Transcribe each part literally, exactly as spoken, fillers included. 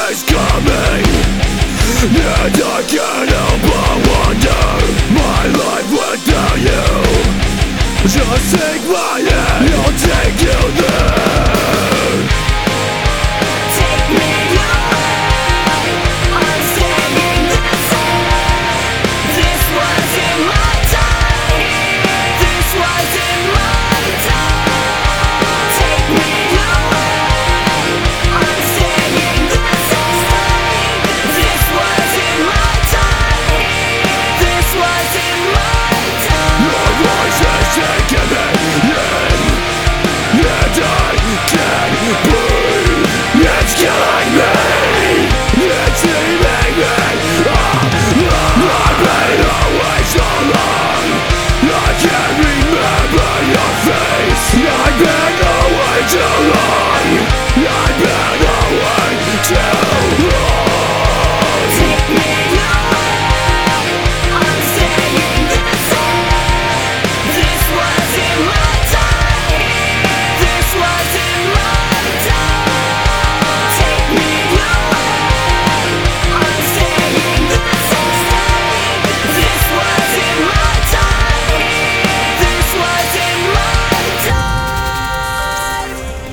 is coming, and I can't help but wonder my life without you. Just take my hand, I'll take you there. Take me away, I'm staying the same. This wasn't my time, this wasn't my time. Take me away, I'm staying the same. This wasn't my time, this wasn't my time. Your voice has taken me in, and I can't breathe. It's killing me, it's eating me up. I've been away so long, I can't remember your face. I've been away too long, I've been away too long. Take me away, I'm staying the same. This wasn't my time, this wasn't my time. Take me away, I'm staying the same. This wasn't my time, this wasn't my time.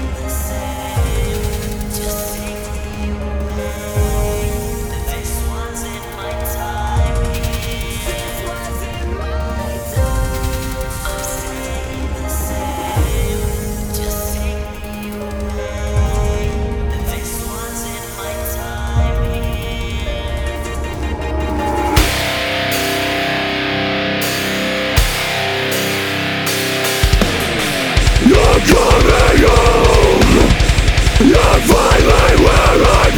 Just take me away. This wasn't my time. This wasn't my time. I'm staying the same. Just take me away. This wasn't my time. You're coming home, you're finally where I